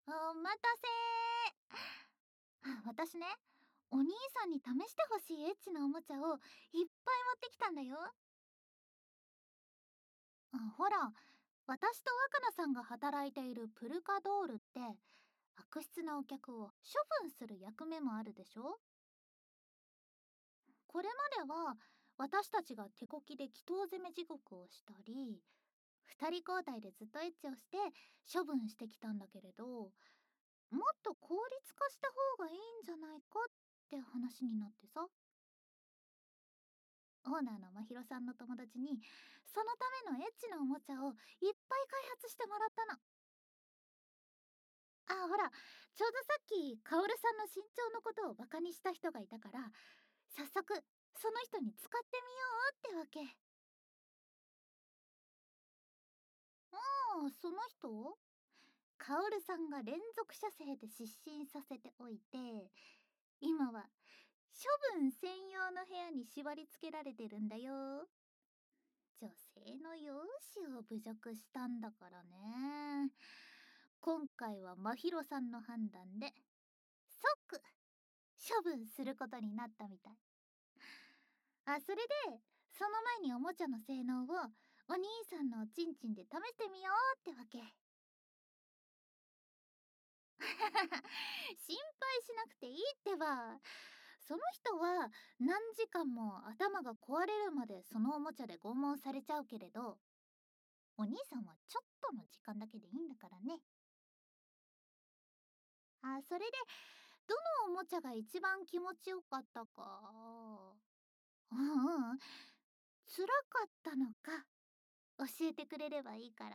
お待たせ私ね、お兄さんに試してほしいエッチなおもちゃをいっぱい持ってきたんだよ。ほら、私と若菜さんが働いているプルカドールって悪質なお客を処分する役目もあるでしょ。これまでは私たちが手こきで祈祷攻め地獄をしたり、二人交代でずっとエッチをして処分してきたんだけれど、もっと効率化した方がいいんじゃないかって話になってさ。オーナーのまひろさんの友達にそのためのエッチなおもちゃをいっぱい開発してもらったの。ほら、ちょうどさっきカオルさんの身長のことをバカにした人がいたから、早速その人に使ってみようってわけ。その人、カオルさんが連続射精で失神させておいて、今は処分専用の部屋に縛り付けられてるんだよ。女性の容姿を侮辱したんだからね。今回は真宙さんの判断で即処分することになったみたい。それでその前におもちゃの性能をお兄さんのおちんちんで試してみようってわけ。心配しなくていいってば。その人は何時間も頭が壊れるまでそのおもちゃで拷問されちゃうけれど、お兄さんはちょっとの時間だけでいいんだからね。それでどのおもちゃが一番気持ちよかったか、辛かったのか教えてくれればいいから。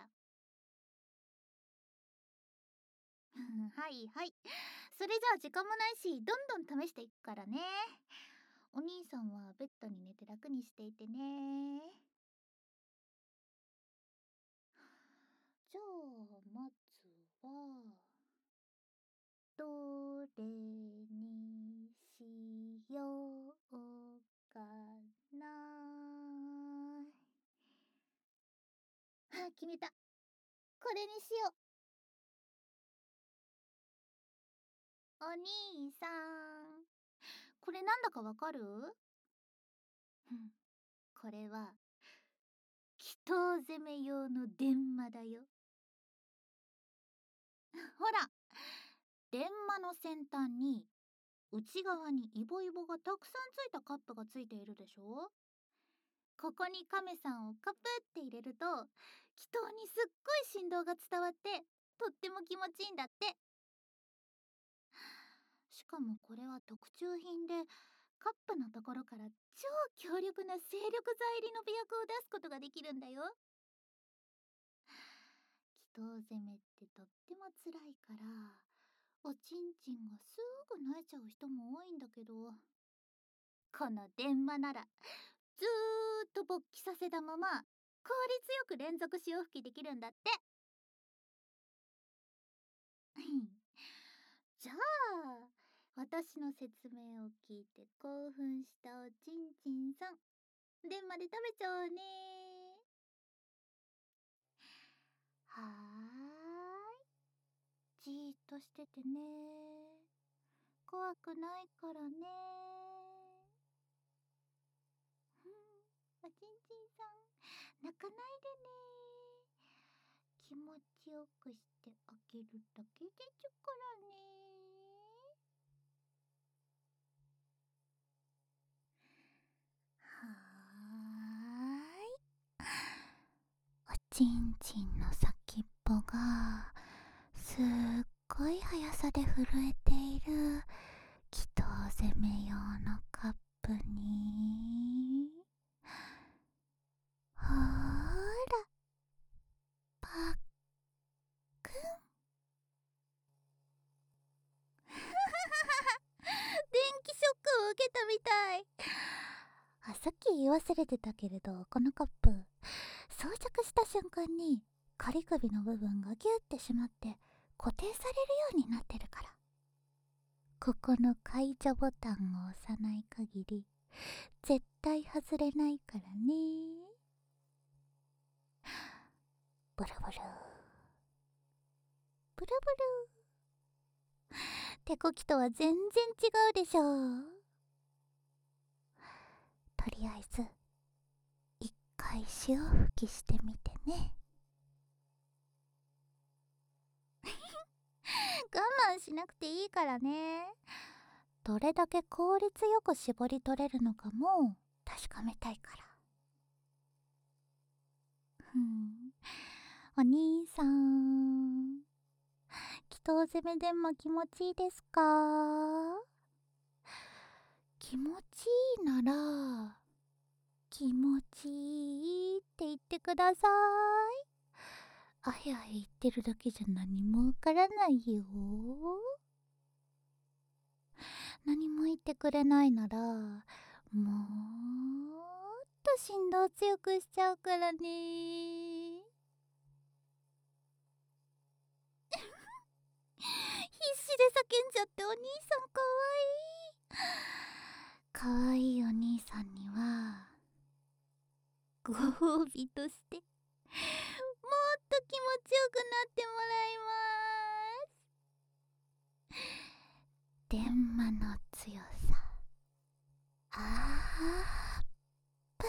はいはい。それじゃあ時間もないし、どんどん試していくからね。お兄さんはベッドに寝て楽にしていてね。じゃあまずはどれにしようかな。決めた。これにしよう。お兄さん、これなんだかわかる？これは祈祷攻め用の電話だよ。ほら、電話の先端に内側にイボイボがたくさんついたカップがついているでしょ。ここにカメさんをカプって入れると祈祷にすっごい振動が伝わってとっても気持ちいいんだって。しかもこれは特注品で、カップのところから超強力な精力剤入りの媚薬を出すことができるんだよ。祈祷攻めってとっても辛いから、おちんちんがすぐ萎えちゃう人も多いんだけど、この電話ならずーっと勃起させたまま効率よく連続潮吹きできるんだって。じゃあ私の説明を聞いて興奮したおちんちんさん、電話で食べちゃおうね。はーい、じーっとしててね。怖くないからね。おちんちんさん、泣かないでね。気持ちよくしてあげるだけでちゅからね。はーい。おちんちんの先っぽがすっごい速さで震えている祈祷攻め用のカップに、ほーら、パックン。電気ショックを受けたみたい。さっき言い忘れてたけれど、このカップ装着した瞬間に仮首の部分がギュッてしまって固定されるようになってるから、ここの解除ボタンを押さない限り絶対外れないからね。ブルブルブルブル。 手こきとは全然違うでしょ。とりあえず一回潮吹きしてみてね。我慢しなくていいからね。どれだけ効率よく絞り取れるのかも確かめたいから。お兄さん、祈祷攻めでも気持ちいいですか？気持ちいいなら気持ちいいって言ってください。あへあへ言ってるだけじゃ何もわからないよ。何も言ってくれないならもっと振動強くしちゃうからね。必死で叫んじゃってお兄さんかわいい。かわいいお兄さんにはご褒美としてもっと気持ちよくなってもらいます。電マの強さアップ。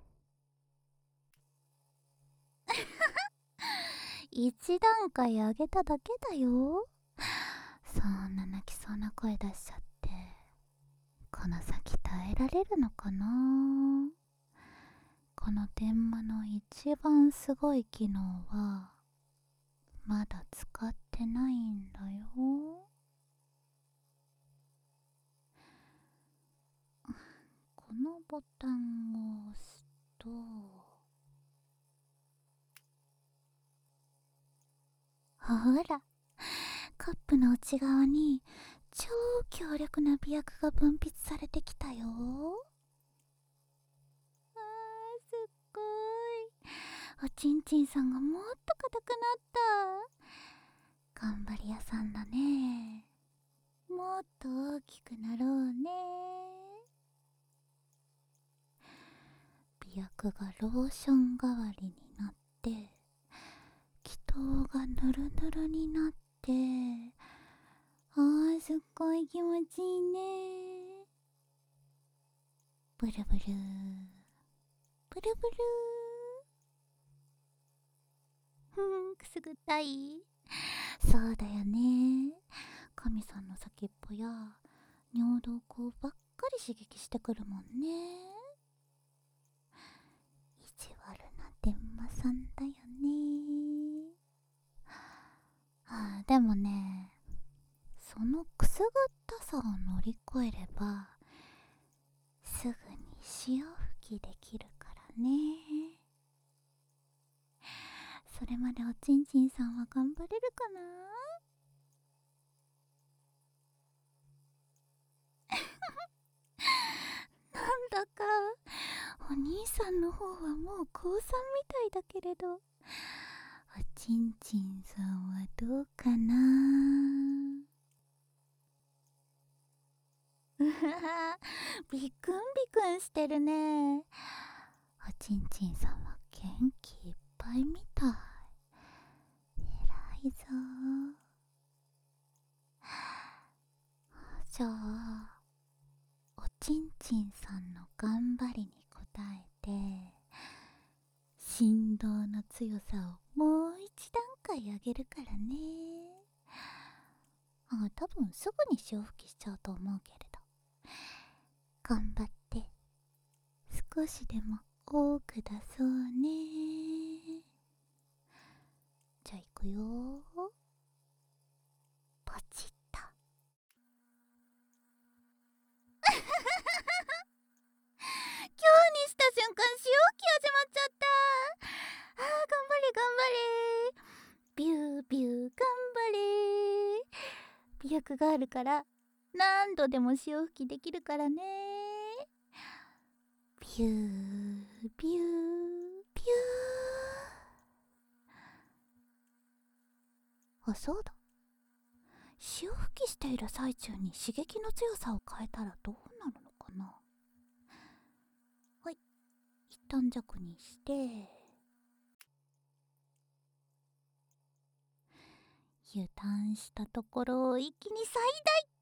一段階上げただけだよ。そんな泣きそうな声出しちゃってこの先耐えられるのかな。この電マの一番すごい機能はまだ使ってないんだよ。このボタンを押すとほら、カップの内側に超強力な媚薬が分泌されてきたよ。すっごい。おちんちんさんがもっと硬くなった。頑張り屋さんだね。もっと大きくなろうね。媚薬がローション代わりになって気筒がヌルヌルになって、すっごい気持ちいいね。ブルブルブルブル。くすぐったい。そうだよね。神さんの先っぽや尿道口ばっかり刺激してくるもんね。意地悪な電マさんだよね。でもね、そのくすぐったさを乗り越えればすぐに潮吹きできるからね。それまでおちんちんさんは頑張れるかな。なんだかお兄さんの方はもう高3みたいだけれど、おちんちんさんはどうかな。うはは、ビクンビクンしてるね。おちんちんさんは元気いっぱいみたい。偉いぞ。じゃあおちんちんさんの頑張りに応えて振動の強さをもう一段階上げるからね。多分すぐに潮吹きしちゃうと思うけれど、頑張って少しでも多く出そうね。じゃあいくよ。ポチッと。今日にした瞬間潮吹き始まっちゃった。頑張れ頑張れ。ビュービュー頑張れ。媚薬があるから何度でも潮吹きできるからね。ビュービュービュー。そうだ、潮吹きしている最中に刺激の強さを変えたらどうなるのかな。はい、一旦弱にして油断したところを一気に最大。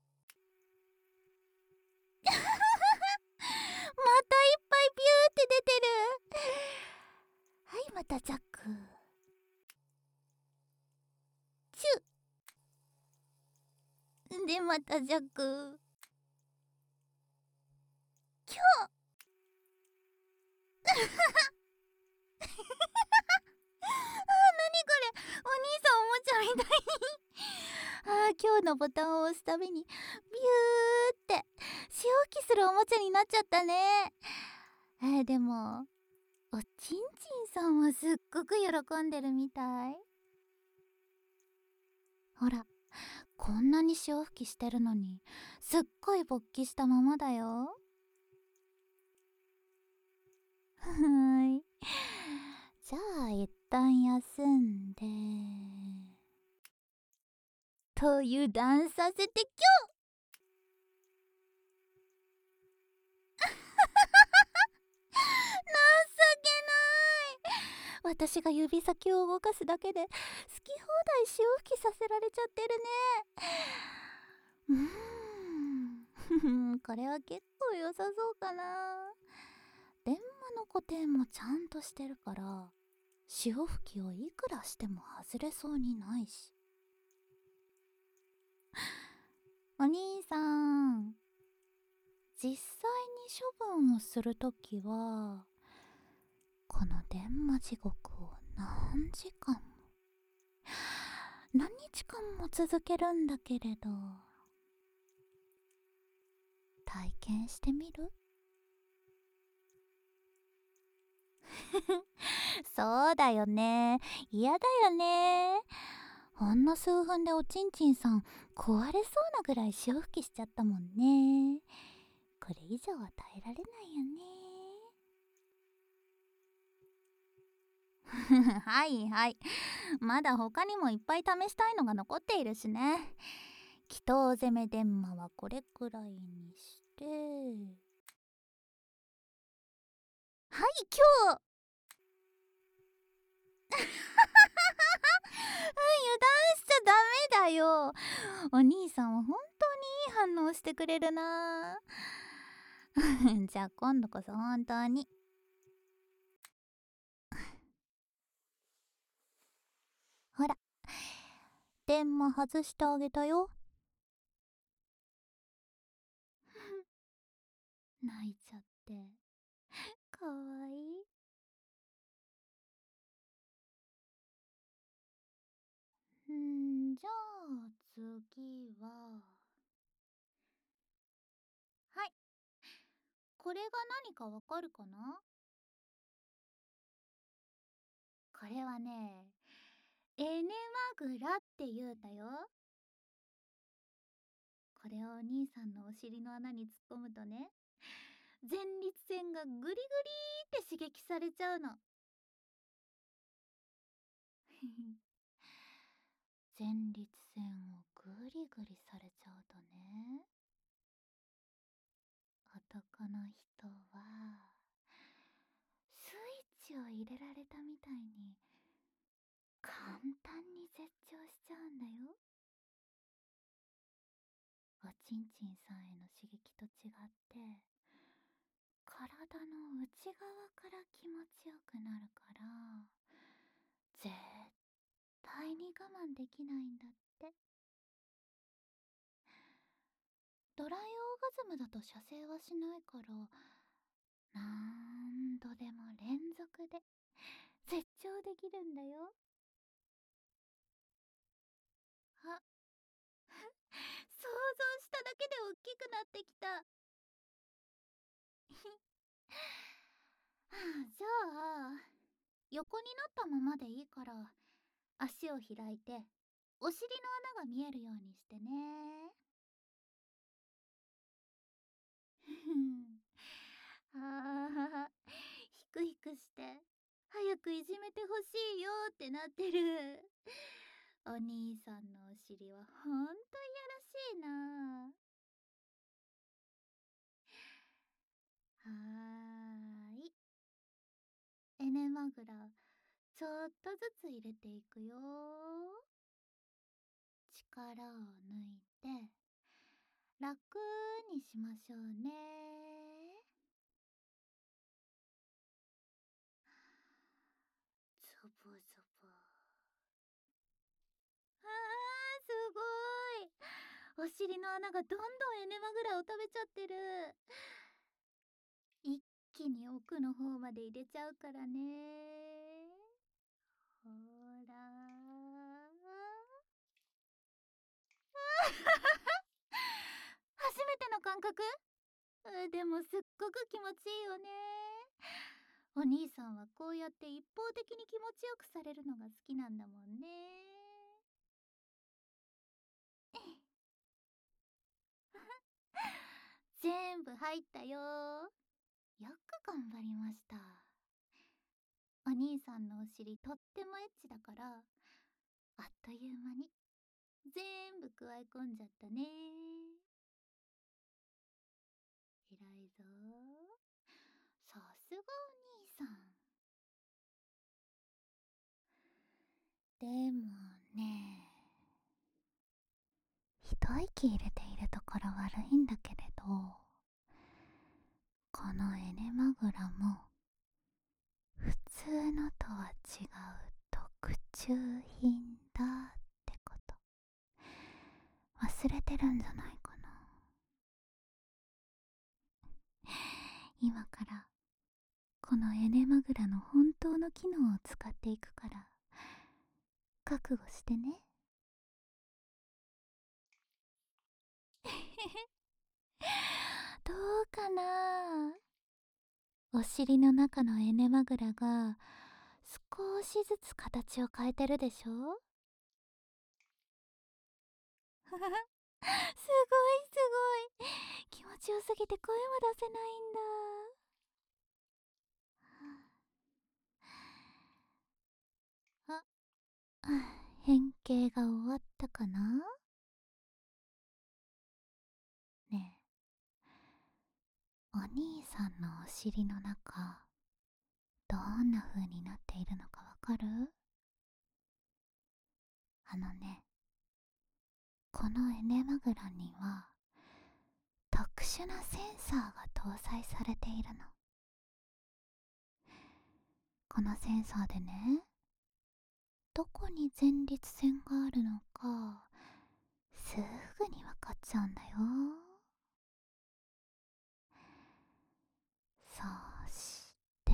たジャック。チュでまたジャック。キョ何これ、お兄さんおもちゃみたい今日のボタンを押すたびにビューって潮吹きするおもちゃになっちゃったね。でもおちんちんさんはすっごく喜んでるみたい。ほら、こんなに潮吹きしてるのにすっごい勃起したままだよ。はい、じゃあ一旦休んでと油断させてきょ。情けない。私が指先を動かすだけで好き放題潮吹きさせられちゃってるね。これは結構良さそうかな。電話の固定もちゃんとしてるから潮吹きをいくらしても外れそうにないし。お兄さん、実際に処分をするときはこの電話地獄を何時間も何日間も続けるんだけれど、体験してみる？そうだよね、嫌だよね。ほんの数分でおちんちんさん壊れそうなぐらい潮吹きしちゃったもんね。これ以上は耐えられないよね。はいはい、まだ他にもいっぱい試したいのが残っているしね。祈祷攻め電話はこれくらいにして、はい今日油断しちゃダメだよ。お兄さんは本当にいい反応してくれるな。じゃあ今度こそ本当に。ほら、電話外してあげたよ。泣いちゃってかわいい。じゃあ次は、はい、これが何かわかるかな？これはね、エネマグラって言うんだよ。これをお兄さんのお尻の穴に突っ込むとね、前立腺がグリグリって刺激されちゃうの。前立腺をグリグリされちゃうとね、男の人はスイッチを入れられたみたいに簡単に絶頂しちゃうんだよ。おちんちんさんへの刺激と違って体の内側から気持ちよくなるから絶対に我慢できないんだって。ドライオーガズムだと射精はしないから何度でも連続で絶頂できるんだよ。あ、想像しただけで大きくなってきた。じゃあ横になったままでいいから足を開いてお尻の穴が見えるようにしてね。ああ、ヒクヒクして早くいじめてほしいよってなってる。お兄さんのお尻はほんといやらしいな。はーい、エネマグラちょっとずつ入れていくよ。力を抜いて楽にしましょうね。 お尻の穴がどんどんエネマグラを食べちゃってる。一気に奥の方まで入れちゃうからね。ほら初めての感覚。でもすっごく気持ちいいよね。お兄さんはこうやって一方的に気持ちよくされるのが好きなんだもんね。全部入ったよ。よく頑張りました。お兄さんのお尻とってもエッチだから、あっという間に全部加え込んじゃったね。偉いぞ。さすがお兄さん。でもね、一息入れているところ悪いんだけれど、このエネマグラも普通のとは違う特注品だってこと忘れてるんじゃないかな。今からこのエネマグラの本当の機能を使っていくから覚悟してね。どうかな。お尻の中のエネマグラが少しずつ形を変えてるでしょ。すごいすごい、気持ちよすぎて声も出せないんだ。変形が終わったかな。ねえ、お兄さんのお尻の中どんな風になっているのかわかる？このエネマグラには特殊なセンサーが搭載されているの。このセンサーでね、どこに前立腺があるのかすぐにわかっちゃうんだよ。そして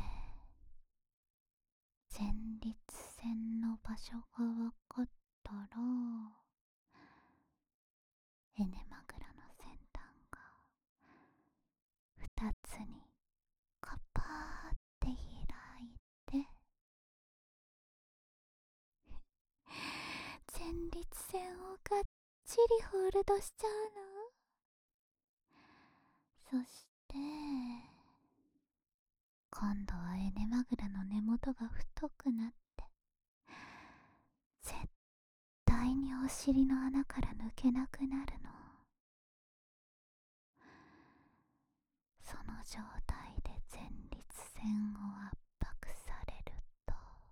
前立腺の場所がわかったら、エネマグラの先端が2つにカパーって開いて、前立腺をがっちりホールドしちゃうの。そして今度はエネマグラの根元が太くなって、絶対にお尻の穴から抜けなくなるの。その状態で前立腺を圧迫されると、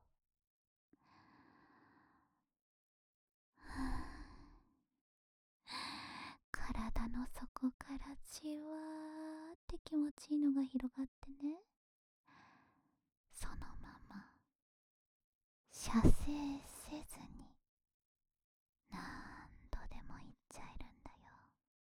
体の底からじわーって気持ちいいのが広がってね、そのまま射精せずに何度でも行っちゃえるんだよ。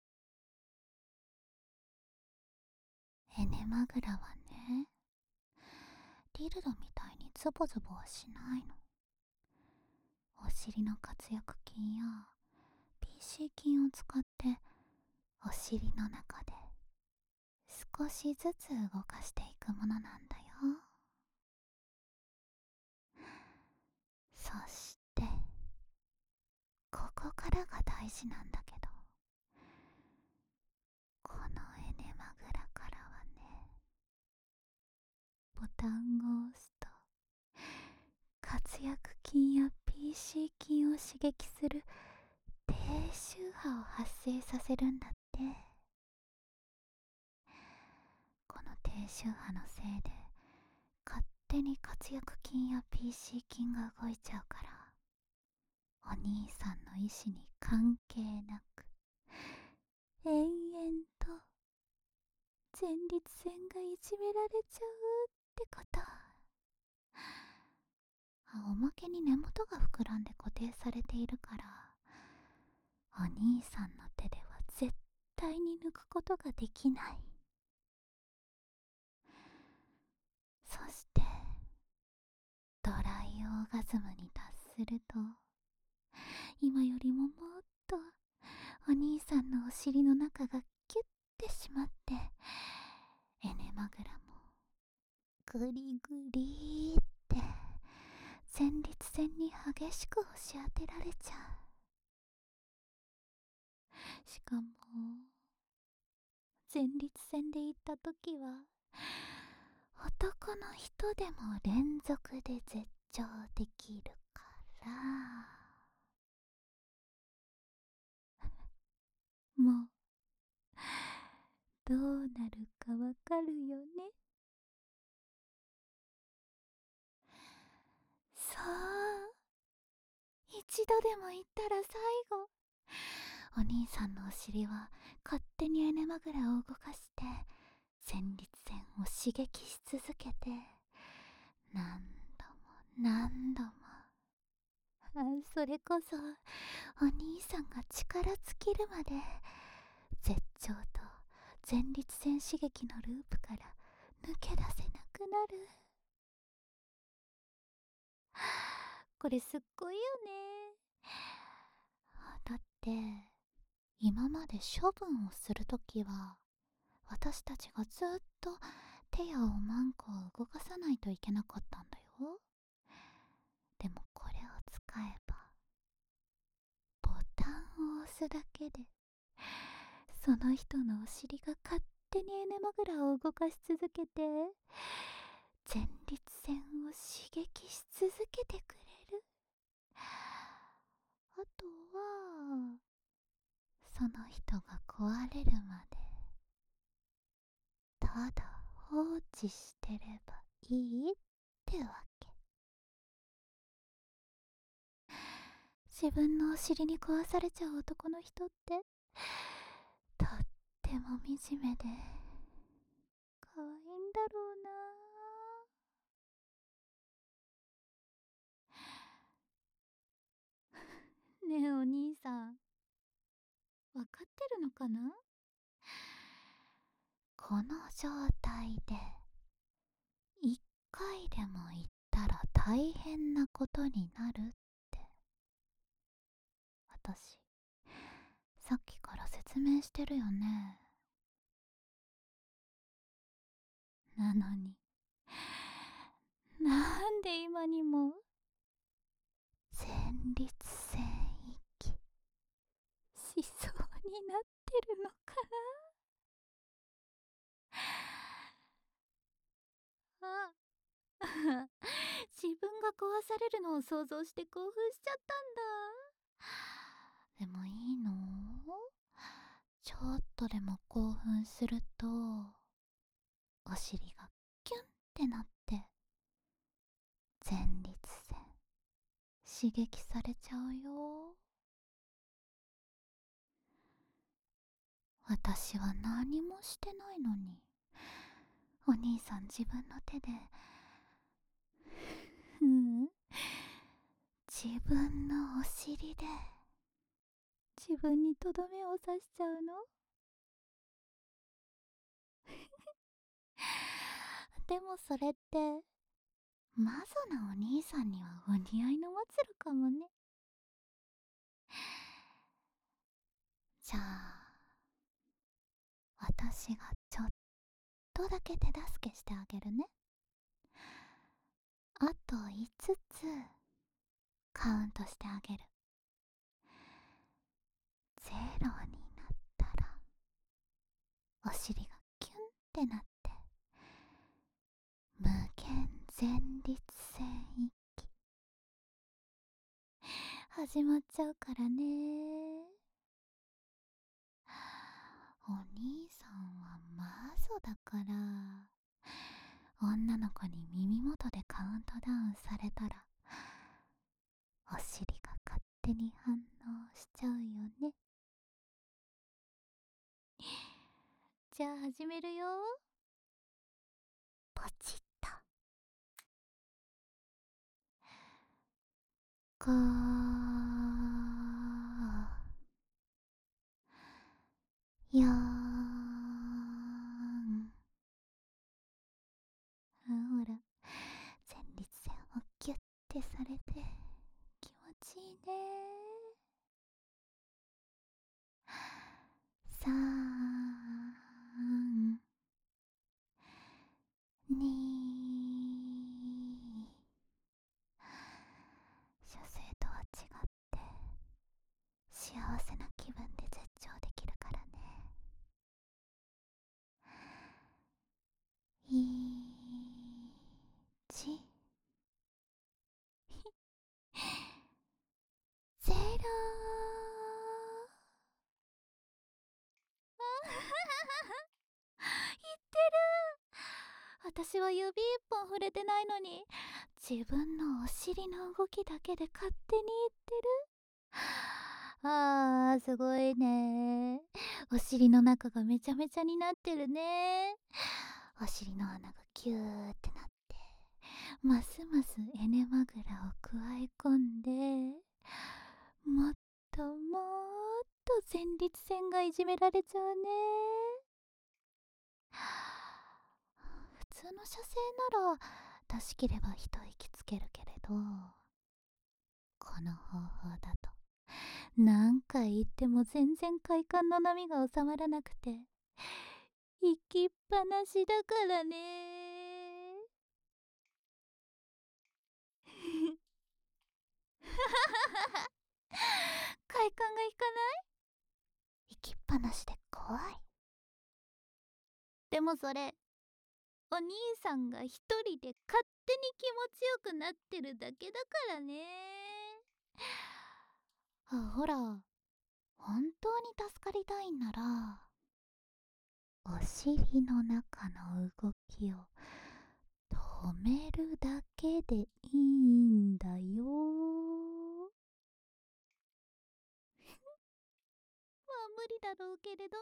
エネマグラはね、ディルドみたいにズボズボはしないの。お尻の活躍筋や PC 筋を使ってお尻の中で少しずつ動かしていくものなんだよ。そしてここからが大事なんだけど、このエネマグラからはね、ボタンを押すと活躍筋や PC 筋を刺激する低周波を発生させるんだって。この低周波のせいで勝手に活躍筋や PC 筋が動いちゃうから、お兄さんの意志に関係なく延々と前立腺がいじめられちゃうってこと。おまけに根元が膨らんで固定されているから、 お兄さんの手では絶対に抜くことができない。そしてドライオーガズムに達すると、今よりももっとお兄さんのお尻の中がキュッてしまって、エネマグラもグリグリーって前立腺に激しく押し当てられちゃう。しかも前立腺で行った時は男の人でも連続で絶頂できるから、もうどうなるかわかるよね。そう、一度でも行ったら最後。お兄さんのお尻は勝手にエネマグラを動かして前立腺を刺激し続けて、何度も何度も。それこそお兄さんが力尽きるまで絶頂と前立腺刺激のループから抜け出せなくなる。これすっごいよね。だって今まで処分をするときは私たちがずっと手やおまんこを動かさないといけなかったんだよ。でもこれを使えばボタンを押すだけでその人のお尻が勝手にエネマグラを動かし続けて前立腺を刺激し続けてくれる。あとはその人が壊れるまでただ放置してればいいってわけ。自分のお尻に壊されちゃう男の人ってとっても惨めで可愛いんだろうな。ねえお兄さん、わかってるのかな？この状態で一回でも言ったら大変なことになるって私さっきから説明してるよね。なのになんで今にも前立腺域しそうになってるのかなあ。自分が壊されるのを想像して興奮しちゃったんだ。でもいいの？ちょっとでも興奮するとお尻がキュンってなって前立腺刺激されちゃうよ。私は何もしてないのにお兄さん自分の手で自分のお尻で自分にとどめを刺しちゃうの？でもそれってマゾなお兄さんにはお似合いの末路かもね。じゃあ私がちょっとだけ手助けしてあげるね。あと5つカウントしてあげる。ゼロになったらお尻がキュンってなって無限前立腺域始まっちゃうからね。お兄さんはマゾだから女の子に耳元でカウントダウンされたらお尻が勝手に反応しちゃうよね。じゃあ始めるよ。ポチッと。5 言ってる。私は指一本触れてないのに、自分のお尻の動きだけで勝手に言ってる。すごいね。お尻の中がめちゃめちゃになってるね。お尻の穴がキューってなって、ますますエネマグラを加え込んで、もっともっと前立腺がいじめられちゃうね。普通の射精なら出し切れば一息つけるけれど、この方法だと何回言っても全然快感の波が収まらなくて、行きっぱなしだからね。快感がいかない。行きっぱなしで怖い。でもそれ、お兄さんが一人で勝手に気持ちよくなってるだけだからね。ほら、本当に助かりたいんなら、お尻の中の動きを止めるだけでいいんだよ。まあ無理だろうけれど。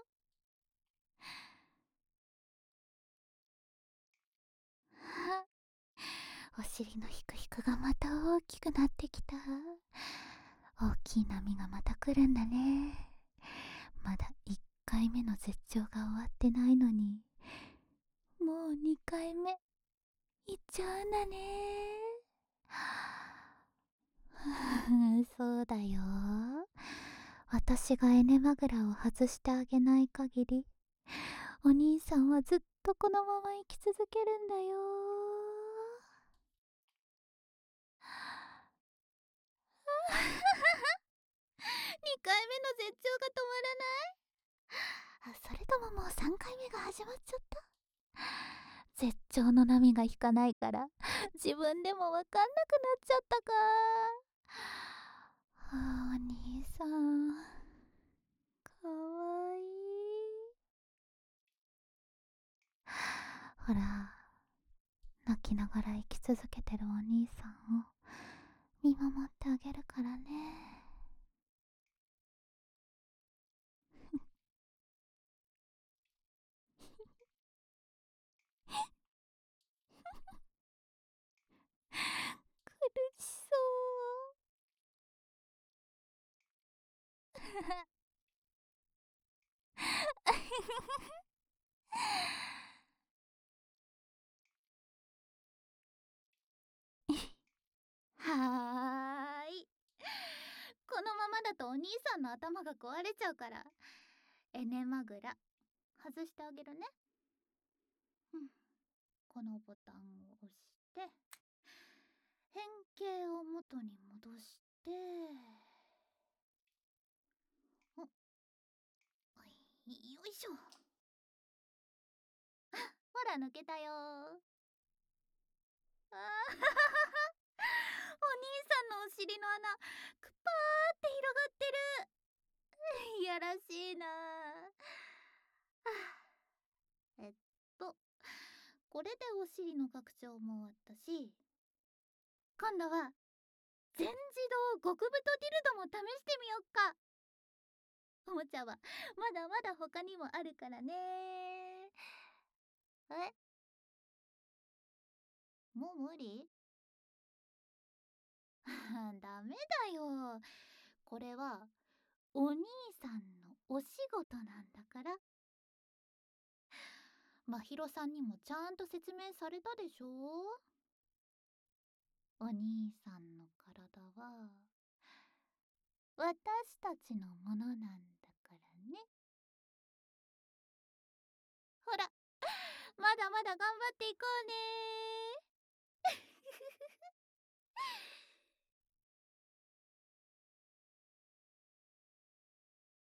お尻のヒクヒクがまた大きくなってきた。大きい波がまた来るんだね。まだ1回目の絶頂が終わってないのに、もう2回目いっちゃうんだね。そうだよ。私がエネマグラを外してあげない限り、お兄さんはずっとこのまま生き続けるんだよ。2回目の絶頂が止まらない。それとももう3回目が始まっちゃった。絶頂の波が引かないから自分でもわかんなくなっちゃったか。お兄さんかわいい。ほら、泣きながら生き続けてるお兄さんを見守ってあげるからね。苦しそう。はーい。このままだとお兄さんの頭が壊れちゃうから、エネマグラ外してあげるね。このボタンを押して、変形を元に戻して、よいしょ。ほら抜けたよ。お兄さんのお尻の穴くぱーって広がってる。いやらしいな。これでお尻の拡張も終わったし、今度は全自動極太ディルドも試してみよっか。おもちゃはまだまだ他にもあるからね。もう無理？ダメだよ。これはお兄さんのお仕事なんだから。まひろさんにもちゃんと説明されたでしょ。お兄さんの体は私たちのものなんだからね。ほら、まだまだ頑張っていこうね。